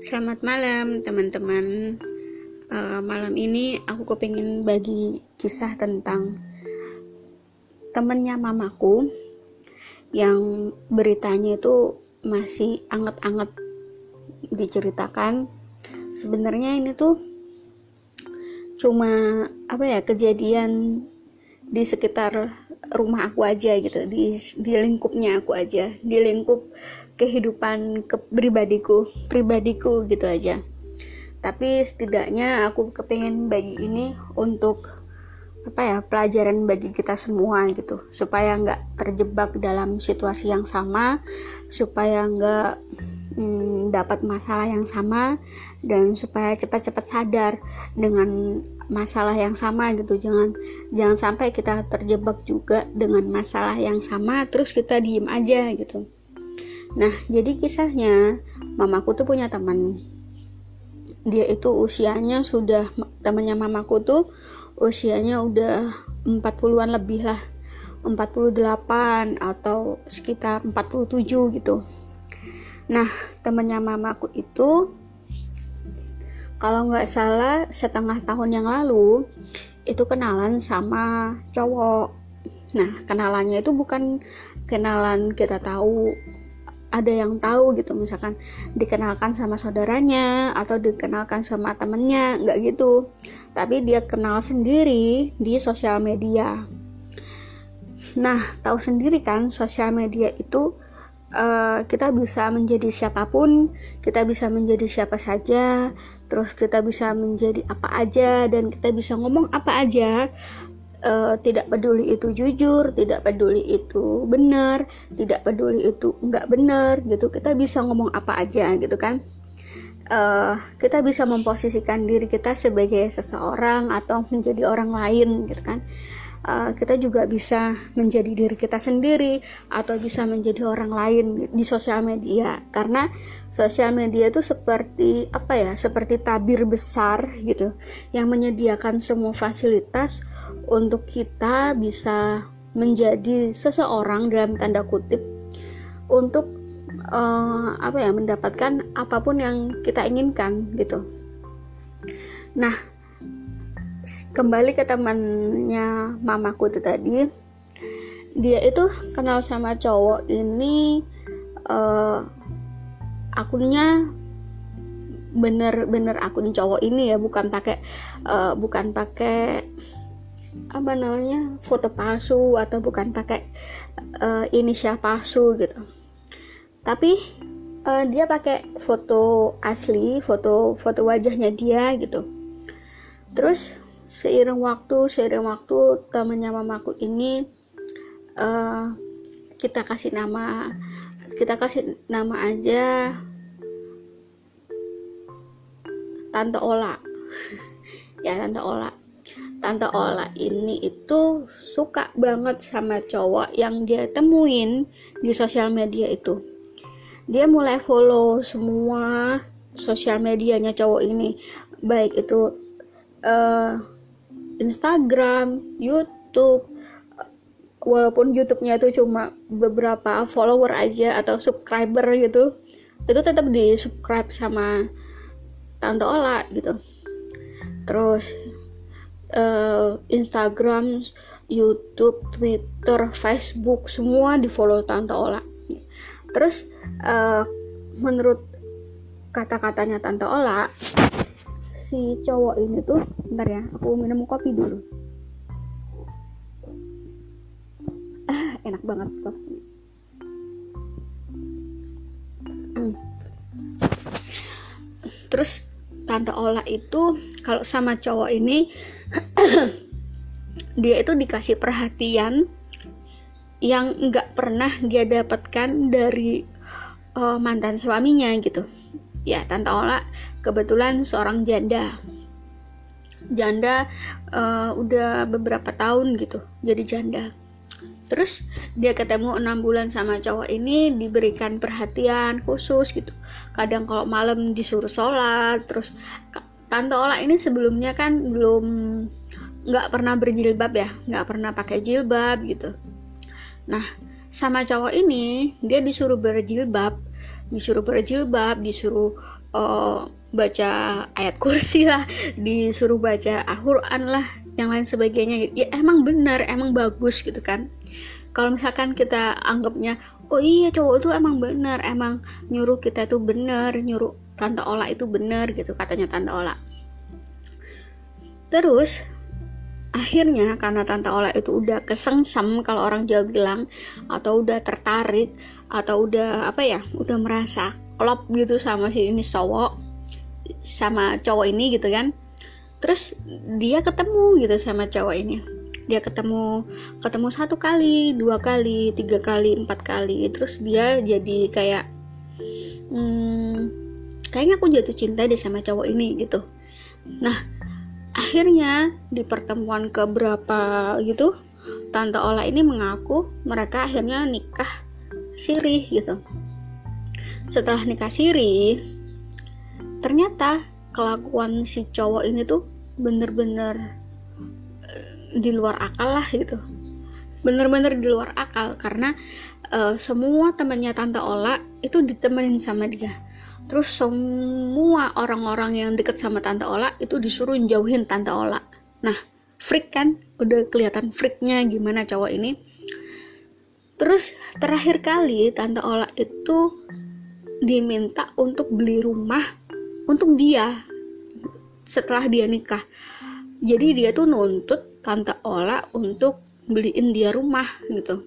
Selamat malam teman-teman. Malam ini aku kepingin bagi kisah tentang temennya mamaku yang beritanya itu masih anget-anget diceritakan. Sebenarnya ini tuh cuma kejadian di sekitar rumah aku aja gitu, di lingkupnya aku aja, di lingkup kehidupan pribadiku gitu aja. Tapi setidaknya aku kepengen bagi ini untuk pelajaran bagi kita semua gitu, supaya nggak terjebak dalam situasi yang sama, supaya nggak dapat masalah yang sama, dan supaya cepat-cepat sadar dengan masalah yang sama gitu. Jangan sampai kita terjebak juga dengan masalah yang sama terus kita diem aja gitu. Nah, jadi kisahnya, mamaku tuh punya teman. Dia itu temannya mamaku tuh usianya udah 40-an lebih lah, 48 atau sekitar 47 gitu. Nah, temannya mamaku itu kalau nggak salah setengah tahun yang lalu itu kenalan sama cowok. Nah, kenalannya itu bukan kenalan kita tahu, ada yang tahu gitu, misalkan dikenalkan sama saudaranya atau dikenalkan sama temennya, nggak gitu. Tapi dia kenal sendiri di sosial media. Nah, tahu sendiri kan, sosial media itu kita bisa menjadi siapapun, kita bisa menjadi siapa saja, terus kita bisa menjadi apa aja, dan kita bisa ngomong apa aja. Tidak peduli itu jujur, tidak peduli itu benar, tidak peduli itu enggak benar gitu, kita bisa ngomong apa aja gitu kan. Kita bisa memposisikan diri kita sebagai seseorang atau menjadi orang lain gitu kan. Kita juga bisa menjadi diri kita sendiri atau bisa menjadi orang lain di sosial media, karena sosial media itu seperti seperti tabir besar gitu yang menyediakan semua fasilitas untuk kita bisa menjadi seseorang dalam tanda kutip untuk mendapatkan apapun yang kita inginkan gitu. Nah, kembali ke temannya mamaku itu tadi, dia itu kenal sama cowok ini, akunnya bener akun cowok ini ya, bukan pakai foto palsu atau bukan pakai inisial palsu gitu. Tapi dia pakai foto asli, foto wajahnya dia gitu. Terus seiring waktu temannya mamaku ini kita kasih nama aja Tante Ola. Ya, Tante Ola. Tante Ola ini itu suka banget sama cowok yang dia temuin di sosial media itu. Dia mulai follow semua sosial medianya cowok ini, baik itu Instagram, YouTube, walaupun YouTube-nya itu cuma beberapa follower aja atau subscriber gitu, itu tetap di subscribe sama Tante Ola gitu. Terus Instagram, YouTube, Twitter, Facebook, semua di follow Tante Ola. Terus menurut kata-katanya Tante Ola, si cowok ini tuh, bentar ya, aku minum kopi dulu. Enak banget kopi. Terus Tante Ola itu kalau sama cowok ini dia itu dikasih perhatian yang nggak pernah dia dapatkan dari mantan suaminya gitu. Ya, Tante Ola kebetulan seorang janda udah beberapa tahun gitu jadi janda. Terus dia ketemu 6 bulan sama cowok ini, diberikan perhatian khusus gitu. Kadang kalau malam disuruh sholat. Terus Tante Ola ini sebelumnya kan nggak pernah berjilbab ya, nggak pernah pakai jilbab gitu. Nah, sama cowok ini dia disuruh berjilbab, disuruh baca ayat kursi lah, disuruh baca Al-Quran lah, yang lain sebagainya. Ya emang benar, emang bagus gitu kan. Kalau misalkan kita anggapnya, oh iya cowok itu emang benar, emang nyuruh kita itu benar, nyuruh Tante Ola itu benar gitu, katanya Tante Ola. Terus akhirnya karena Tante Ola itu udah kesengsem, kalau orang Jawa bilang, atau udah tertarik, atau udah udah merasa klop gitu sama si ini sama cowok ini gitu kan. Terus dia ketemu gitu sama cowok ini. Dia ketemu 1 kali, 2 kali, 3 kali, 4 kali. Terus dia jadi kayak kayaknya aku jatuh cinta deh sama cowok ini gitu. Nah, akhirnya di pertemuan keberapa gitu, Tante Ola ini mengaku mereka akhirnya nikah siri gitu. Setelah nikah siri, ternyata kelakuan si cowok ini tuh bener-bener di luar akal lah gitu. Bener-bener di luar akal, karena semua temannya Tante Ola itu ditemenin sama dia. Terus semua orang-orang yang deket sama Tante Ola itu disuruh jauhin Tante Ola. Nah, freak kan? Udah kelihatan freaknya gimana cowok ini. Terus terakhir kali Tante Ola itu diminta untuk beli rumah untuk dia setelah dia nikah. Jadi dia tuh nuntut Tante Ola untuk beliin dia rumah gitu.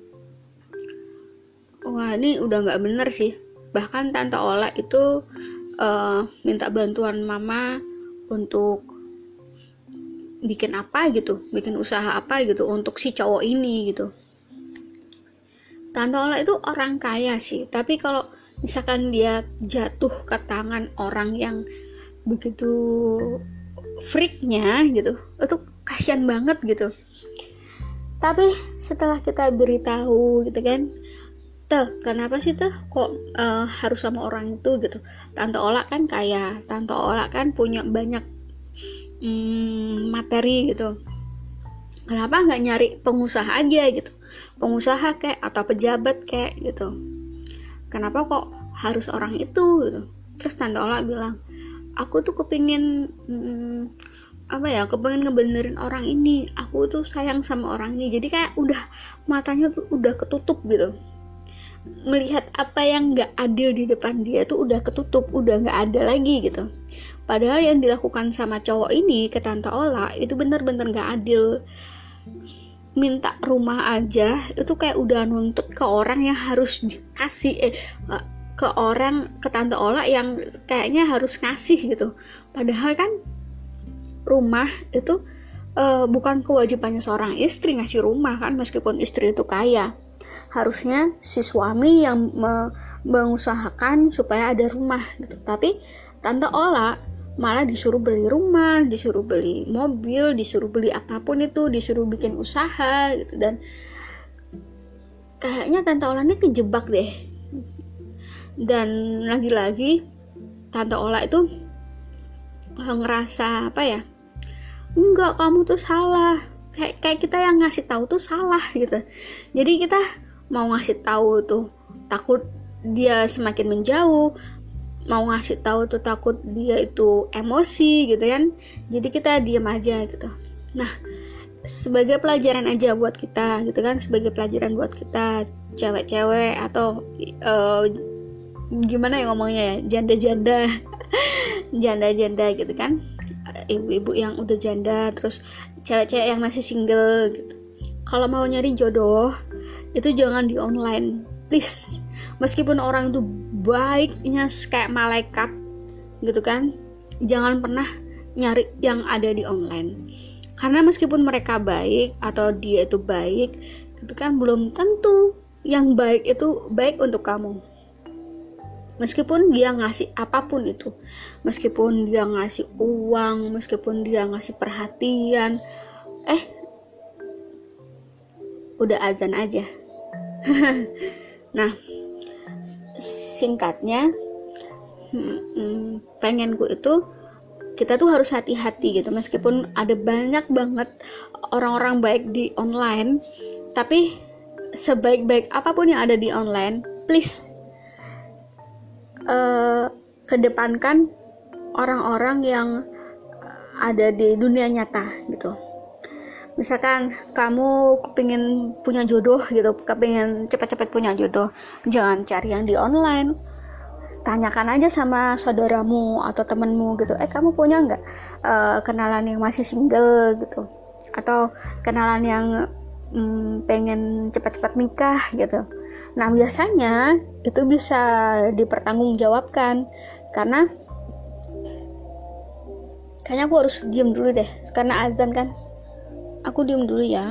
Wah, ini udah gak bener sih. Bahkan Tante Ola itu minta bantuan mama untuk bikin apa gitu, bikin usaha apa gitu untuk si cowok ini gitu. Tante Ola itu orang kaya sih, tapi kalau misalkan dia jatuh ke tangan orang yang begitu freaknya gitu, itu kasihan banget gitu. Tapi setelah kita beritahu gitu kan, kenapa sih kok harus sama orang itu gitu. Tante Ola kan kaya, Tante Ola kan punya banyak materi gitu. Kenapa nggak nyari pengusaha aja gitu, pengusaha kayak atau pejabat kayak gitu. Kenapa kok harus orang itu gitu. Terus Tante Ola bilang, aku tuh kepingin kepingin ngebenerin orang ini, aku tuh sayang sama orang ini. Jadi kayak udah matanya tuh udah ketutup gitu, melihat apa yang gak adil di depan dia tuh udah ketutup, udah gak ada lagi gitu. Padahal yang dilakukan sama cowok ini ke Tante Ola itu bener-bener gak adil. Minta rumah aja itu kayak udah nuntut ke orang yang harus dikasih ke Tante Ola yang kayaknya harus ngasih gitu. Padahal kan rumah itu bukan kewajibannya seorang istri ngasih rumah kan, meskipun istri itu kaya. Harusnya si suami yang mengusahakan supaya ada rumah gitu. Tapi Tante Ola malah disuruh beli rumah, disuruh beli mobil, disuruh beli apapun itu, disuruh bikin usaha gitu. Dan kayaknya Tante Ola ini kejebak deh. Dan lagi-lagi Tante Ola itu ngerasa enggak, kamu tuh salah, kayak kita yang ngasih tahu tuh salah gitu. Jadi kita mau ngasih tahu tuh takut dia semakin menjauh, mau ngasih tahu tuh takut dia itu emosi gitu kan. Jadi kita diam aja gitu. Nah, sebagai pelajaran aja buat kita gitu kan, sebagai pelajaran buat kita cewek-cewek atau gimana ya ngomongnya ya, janda-janda janda-janda gitu kan, ibu-ibu yang udah janda, terus cewek-cewek yang masih single gitu. Kalau mau nyari jodoh itu jangan di online, please. Meskipun orang itu baiknya kayak malaikat gitu kan, jangan pernah nyari yang ada di online. Karena meskipun mereka baik atau dia itu baik, itu kan belum tentu yang baik itu baik untuk kamu. Meskipun dia ngasih apapun itu, meskipun dia ngasih uang, meskipun dia ngasih perhatian, udah azan aja. Nah, singkatnya, pengenku itu kita tuh harus hati-hati gitu. Meskipun ada banyak banget orang-orang baik di online, tapi sebaik-baik apapun yang ada di online, please kedepankan orang-orang yang ada di dunia nyata gitu. Misalkan kamu kepingin punya jodoh gitu, kepingin cepat-cepat punya jodoh, jangan cari yang di online. Tanyakan aja sama saudaramu atau temenmu gitu, kamu punya nggak kenalan yang masih single gitu, atau kenalan yang pengen cepat-cepat nikah gitu. Nah biasanya itu bisa dipertanggungjawabkan, karena kayaknya aku harus diem dulu deh karena azan kan. Aku diem dulu ya.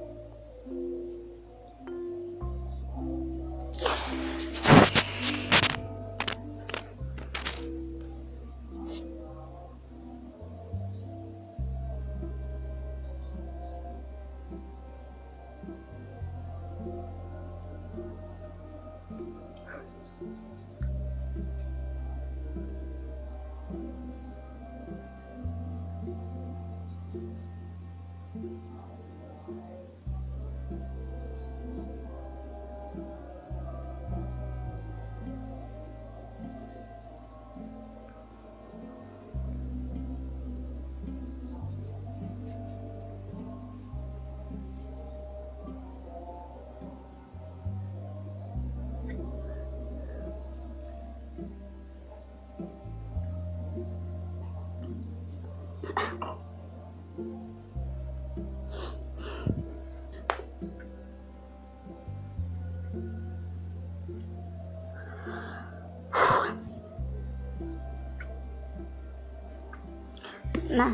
Nah,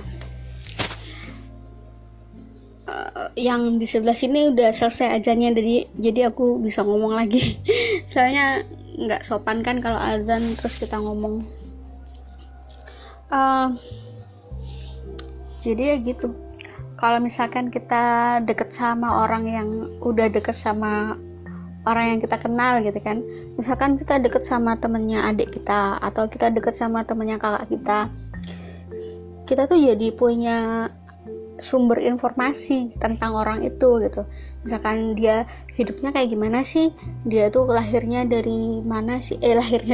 yang di sebelah sini udah selesai azannya, jadi aku bisa ngomong lagi. Soalnya nggak sopan kan kalau azan terus kita ngomong. Jadi ya gitu. Kalau misalkan kita deket sama orang yang udah deket sama orang yang kita kenal gitu kan, misalkan kita deket sama temennya adik kita atau kita deket sama temennya kakak kita tuh jadi punya sumber informasi tentang orang itu gitu. Misalkan dia hidupnya kayak gimana sih, dia tuh lahirnya dari mana sih, lahirnya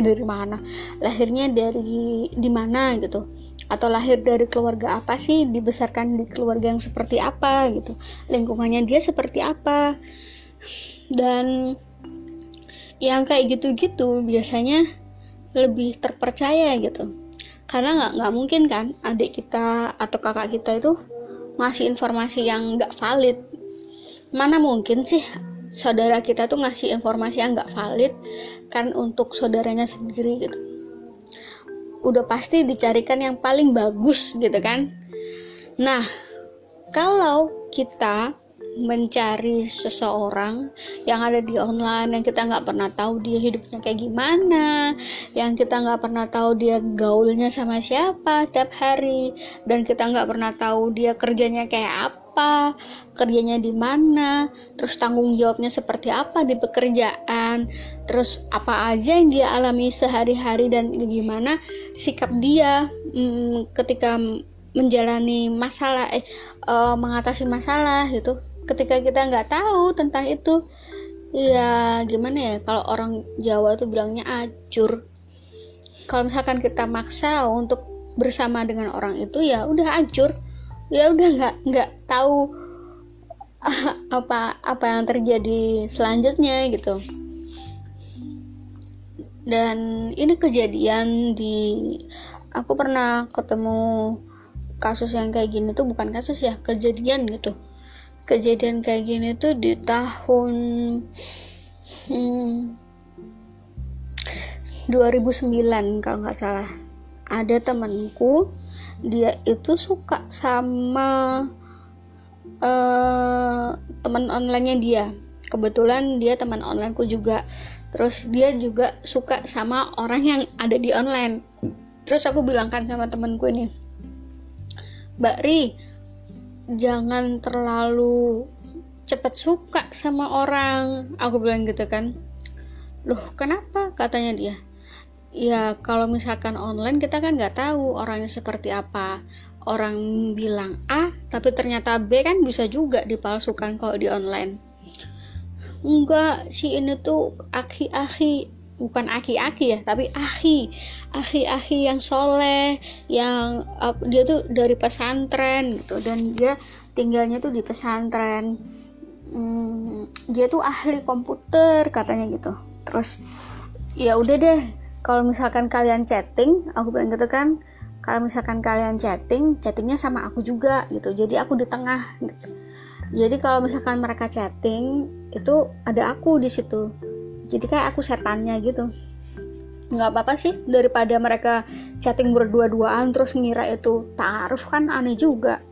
dari di mana gitu, atau lahir dari keluarga apa sih, dibesarkan di keluarga yang seperti apa gitu, lingkungannya dia seperti apa. Dan yang kayak gitu-gitu biasanya lebih terpercaya gitu, karena nggak mungkin kan adik kita atau kakak kita itu ngasih informasi yang nggak valid. Mana mungkin sih saudara kita tuh ngasih informasi yang nggak valid kan untuk saudaranya sendiri gitu. Udah pasti dicarikan yang paling bagus gitu kan. Nah, kalau kita mencari seseorang yang ada di online, yang kita nggak pernah tahu dia hidupnya kayak gimana, yang kita nggak pernah tahu dia gaulnya sama siapa setiap hari, dan kita nggak pernah tahu dia kerjanya kayak apa, kerjanya di mana, terus tanggung jawabnya seperti apa di pekerjaan, terus apa aja yang dia alami sehari-hari, dan gimana sikap dia ketika menjalani masalah, mengatasi masalah gitu. Ketika kita nggak tahu tentang itu, ya gimana ya, kalau orang Jawa tuh bilangnya acur. Kalau misalkan kita maksa untuk bersama dengan orang itu, ya udah acur, ya udah nggak tahu apa yang terjadi selanjutnya gitu. Dan ini kejadian aku pernah ketemu kasus yang kayak gini tuh, bukan kasus ya, kejadian gitu. Kejadian kayak gini tuh di tahun 2009 kalau nggak salah. Ada temanku, dia itu suka sama teman online-nya dia. Kebetulan dia teman onlineku juga. Terus dia juga suka sama orang yang ada di online. Terus aku bilangkan sama temanku ini, Mbak Ri, jangan terlalu cepat suka sama orang, aku bilang gitu kan. Loh kenapa, katanya dia. Ya kalau misalkan online kita kan nggak tahu orangnya seperti apa. Orang bilang A tapi ternyata B kan bisa juga dipalsukan kalau di online. Enggak, si ini tuh aki-aki bukan aki-aki ya, tapi ahi yang soleh, yang dia tuh dari pesantren gitu, dan dia tinggalnya tuh di pesantren. Dia tuh ahli komputer katanya gitu. Terus ya udah deh, kalau misalkan kalian chatting, aku bilang gitu kan, kalau misalkan kalian chattingnya sama aku juga gitu, jadi aku di tengah gitu. Jadi kalau misalkan mereka chatting itu ada aku di situ, jadi kayak aku setannya gitu. Nggak apa-apa sih, daripada mereka chatting berdua-duaan terus ngira itu ta'aruf, kan aneh juga.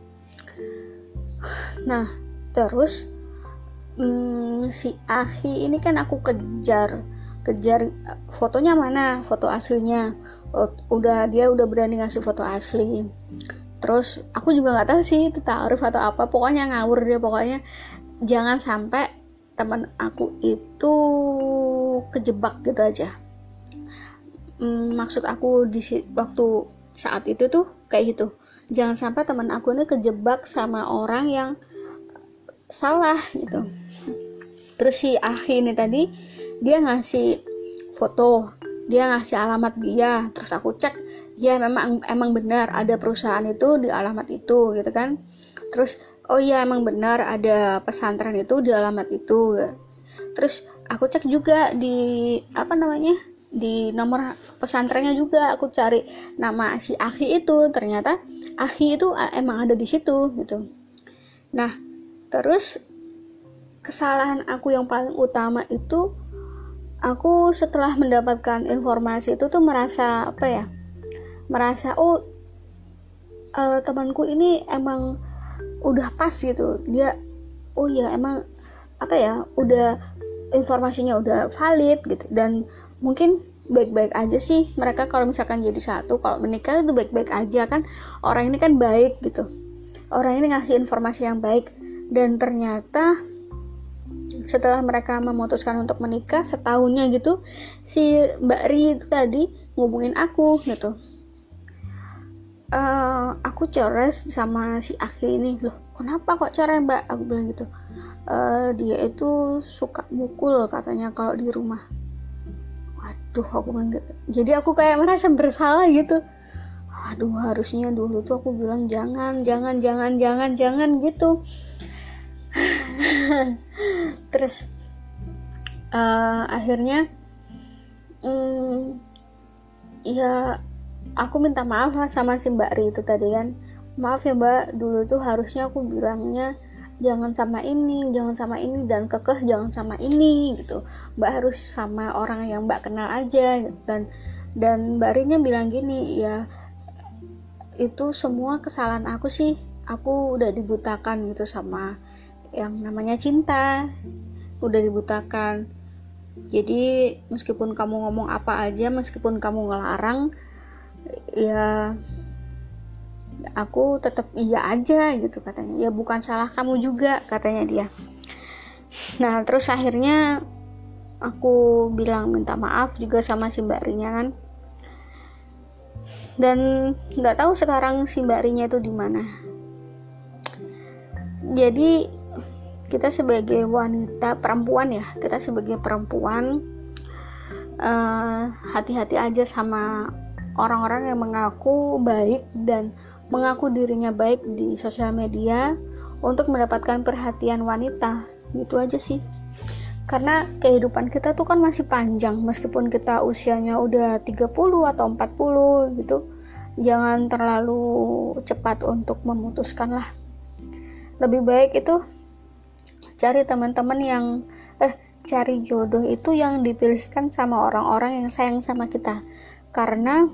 Nah terus si Ahi ini kan aku kejar fotonya mana, foto aslinya. Dia udah berani ngasih foto asli. Terus aku juga nggak tahu sih itu ta'aruf atau apa, pokoknya ngawur dia. Pokoknya jangan sampai teman aku itu kejebak gitu aja. Maksud aku waktu saat itu tuh kayak gitu, jangan sampai teman aku ini kejebak sama orang yang salah gitu. Terus si Ahi ini tadi dia ngasih foto, dia ngasih alamat dia, terus aku cek, ya emang benar ada perusahaan itu di alamat itu gitu kan. Terus oh iya emang benar ada pesantren itu di alamat itu. Terus aku cek juga di di nomor pesantrennya juga, aku cari nama si Ahi itu, ternyata Ahi itu emang ada di situ gitu. Nah terus kesalahan aku yang paling utama itu, aku setelah mendapatkan informasi itu tuh merasa temanku ini emang udah pas gitu, dia emang udah informasinya udah valid gitu, dan mungkin baik-baik aja sih mereka kalau misalkan jadi satu, kalau menikah itu baik-baik aja kan, orang ini kan baik gitu, orang ini ngasih informasi yang baik. Dan ternyata setelah mereka memutuskan untuk menikah, setahunnya gitu si Mbak Ri itu tadi ngubungin aku gitu. Aku ceres sama si Aki ini. Loh kenapa kok cerai Mbak? Aku bilang gitu. Dia itu suka mukul katanya kalau di rumah. Waduh, aku bilang gitu. Jadi aku kayak merasa bersalah gitu. Aduh, harusnya dulu tuh aku bilang jangan gitu. Terus akhirnya ya aku minta maaf lah sama si Mbak Ri itu tadi kan. Maaf ya Mbak, dulu tuh harusnya aku bilangnya jangan sama ini, dan kekeh jangan sama ini gitu. Mbak harus sama orang yang Mbak kenal aja. Dan Mbak Rinya bilang gini, ya itu semua kesalahan aku sih, aku udah dibutakan gitu sama yang namanya cinta, udah dibutakan. Jadi meskipun kamu ngomong apa aja, meskipun kamu ngelarang, ya aku tetap iya aja gitu katanya. Ya bukan salah kamu juga katanya dia. Nah terus akhirnya aku bilang minta maaf juga sama si Mbak Rinya kan. Dan nggak tahu sekarang si Mbak Rinya itu di mana. Jadi kita sebagai wanita, perempuan ya, kita sebagai perempuan hati-hati aja sama orang-orang yang mengaku baik dan mengaku dirinya baik di sosial media untuk mendapatkan perhatian wanita. Gitu aja sih. Karena kehidupan kita tuh kan masih panjang, meskipun kita usianya udah 30 atau 40 gitu, jangan terlalu cepat untuk memutuskan lah. Lebih baik itu cari teman-teman yang cari jodoh itu yang dipilihkan sama orang-orang yang sayang sama kita. Karena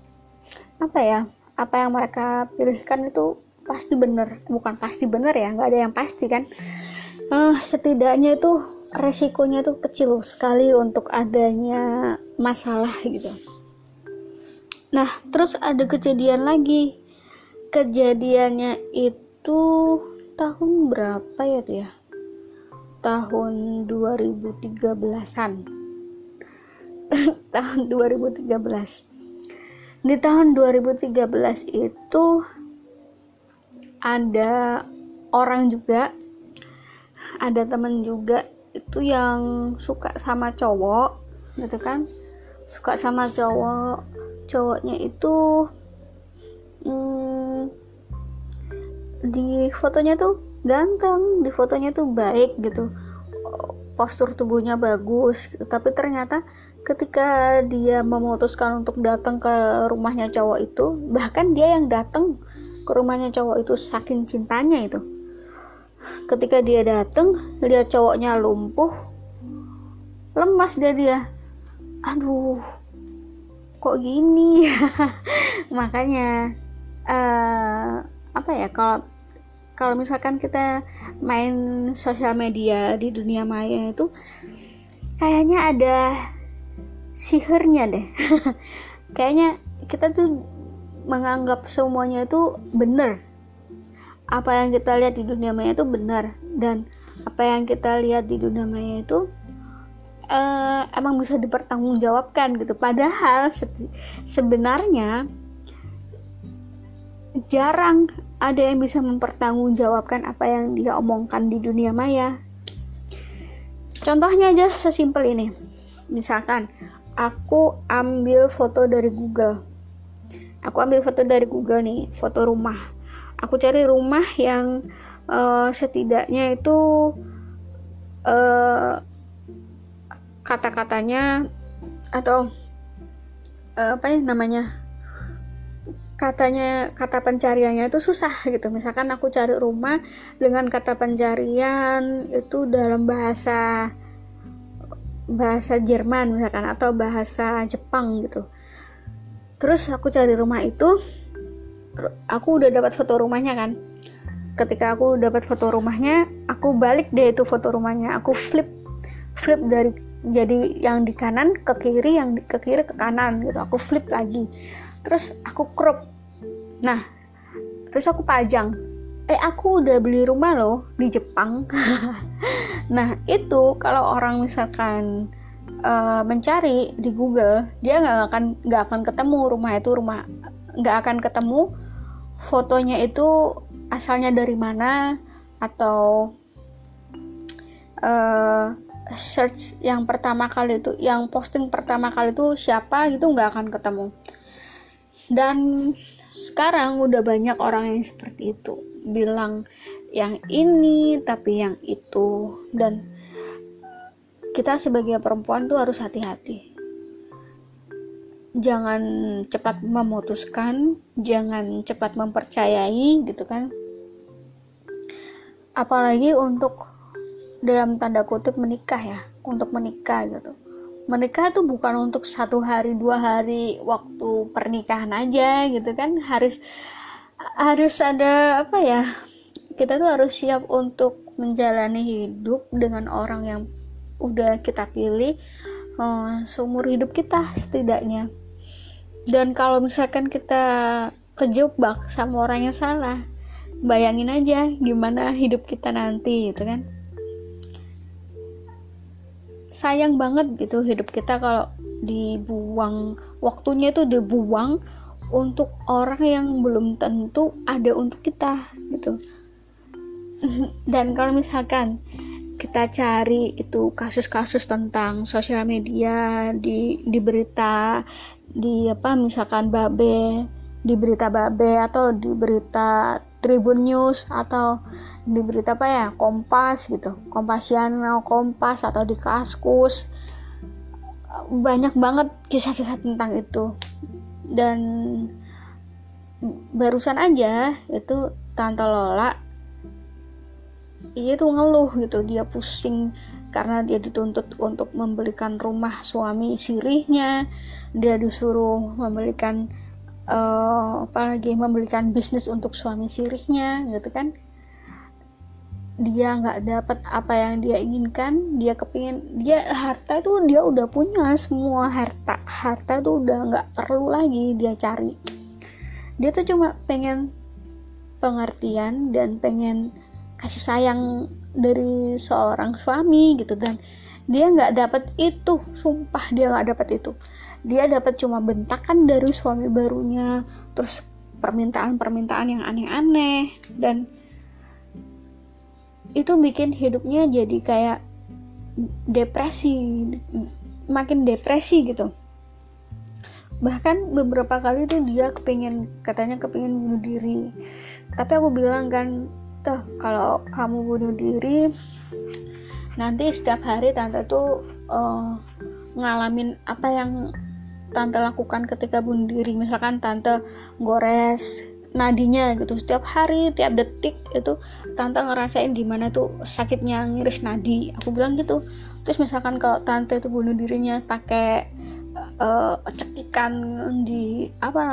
apa yang mereka pilihkan itu pasti bener, bukan pasti bener ya, nggak ada yang pasti kan. Setidaknya itu resikonya tuh kecil sekali untuk adanya masalah gitu. Nah terus ada kejadian lagi. Kejadiannya itu tahun berapa ya tuh ya, tahun 2013an. Tahun 2013. Di tahun 2013 itu ada orang juga, ada temen juga itu yang suka sama cowok gitu kan. suka sama cowoknya itu di fotonya tuh ganteng, di fotonya tuh baik gitu, postur tubuhnya bagus gitu. Tapi ternyata ketika dia memutuskan untuk datang ke rumahnya cowok itu, bahkan dia yang datang ke rumahnya cowok itu saking cintanya itu, ketika dia datang lihat cowoknya lumpuh, lemas dia, aduh kok gini. Makanya apa ya, kalau misalkan kita main sosial media di dunia maya itu kayaknya ada sihirnya deh. Kayaknya kita tuh menganggap semuanya itu benar, apa yang kita lihat di dunia maya itu benar, dan apa yang kita lihat di dunia maya itu emang bisa dipertanggungjawabkan gitu. Padahal sebenarnya jarang ada yang bisa mempertanggungjawabkan apa yang dia omongkan di dunia maya. Contohnya aja sesimpel ini. Misalkan aku ambil foto dari Google. Nih, foto rumah. Aku cari rumah yang setidaknya itu kata-katanya atau kata pencariannya itu susah gitu. Misalkan aku cari rumah dengan kata pencarian itu dalam bahasa Jerman misalkan, atau bahasa Jepang gitu. Terus aku cari rumah itu, aku udah dapat foto rumahnya kan. Ketika aku dapat foto rumahnya, aku balik deh itu foto rumahnya, aku flip dari, jadi yang di kanan ke kiri, yang ke kiri ke kanan gitu. Aku flip lagi, terus aku crop. Nah, terus aku pajang, aku udah beli rumah loh di Jepang. Nah, itu kalau orang misalkan mencari di Google, dia nggak akan ketemu nggak akan ketemu fotonya itu asalnya dari mana, atau search yang pertama kali itu, yang posting pertama kali itu siapa gitu, nggak akan ketemu. Dan sekarang udah banyak orang yang seperti itu, bilang yang ini tapi yang itu. Dan kita sebagai perempuan tuh harus hati-hati, jangan cepat memutuskan, jangan cepat mempercayai gitu kan. Apalagi untuk dalam tanda kutip menikah ya, untuk menikah gitu. Menikah itu bukan untuk 1 hari 2 hari waktu pernikahan aja gitu kan. Harus ada apa ya, kita tuh harus siap untuk menjalani hidup dengan orang yang udah kita pilih seumur hidup kita setidaknya. Dan kalau misalkan kita kejebak sama orang yang salah, bayangin aja gimana hidup kita nanti gitu kan. Sayang banget gitu hidup kita kalau dibuang, waktunya itu dibuang untuk orang yang belum tentu ada untuk kita gitu. Dan kalau misalkan kita cari itu kasus-kasus tentang sosial media di berita, di misalkan di berita Babe atau di berita Tribun News atau di berita Kompas gitu, Kompasiana, Kompas atau di Kaskus, banyak banget kisah-kisah tentang itu. Dan barusan aja itu Tante Lola itu ngeluh gitu, dia pusing karena dia dituntut untuk membelikan rumah suami sirihnya, dia disuruh membelikan membelikan bisnis untuk suami sirihnya gitu kan. Dia nggak dapat apa yang dia inginkan, dia harta itu dia udah punya semua, harta itu udah nggak perlu lagi dia cari. Dia tuh cuma pengen pengertian dan pengen kasih sayang dari seorang suami gitu, dan dia nggak dapat itu. Sumpah dia nggak dapat itu. Dia dapat cuma bentakan dari suami barunya, terus permintaan yang aneh-aneh, dan itu bikin hidupnya jadi kayak depresi, makin depresi gitu. Bahkan beberapa kali tuh dia katanya kepingin bunuh diri. Tapi aku bilang kan, tuh kalau kamu bunuh diri, nanti setiap hari tante tuh ngalamin apa yang tante lakukan ketika bunuh diri. Misalkan tante gores nadinya gitu, setiap hari, tiap detik itu tante ngerasain gimana tuh sakitnya ngiris nadi. Aku bilang gitu. Terus misalkan kalau tante itu bunuh dirinya pakai cekikan di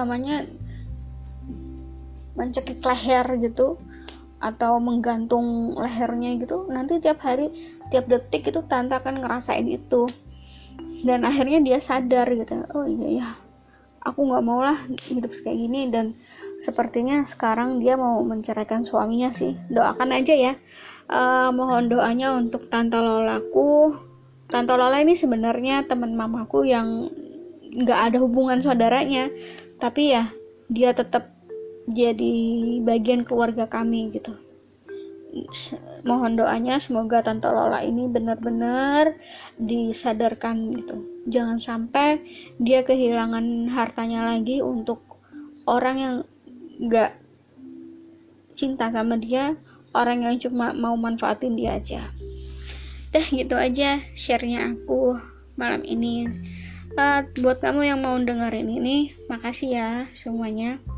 mencekik leher gitu, atau menggantung lehernya gitu, nanti tiap hari, tiap detik itu tante akan ngerasain itu. Dan akhirnya dia sadar gitu, oh iya ya, aku nggak mau lah hidup kayak gini. Dan sepertinya sekarang dia mau menceraikan suaminya sih. Doakan aja ya. Mohon doanya untuk Tante Lolaku. Tante Lola ini sebenarnya teman mamaku yang nggak ada hubungan saudaranya, tapi ya dia tetap jadi bagian keluarga kami gitu. Mohon doanya semoga Tante Lola ini benar-benar disadarkan gitu. Jangan sampai dia kehilangan hartanya lagi untuk orang yang gak cinta sama dia, orang yang cuma mau manfaatin dia aja. Gitu aja share-nya aku malam ini. Buat kamu yang mau dengerin ini, makasih ya semuanya.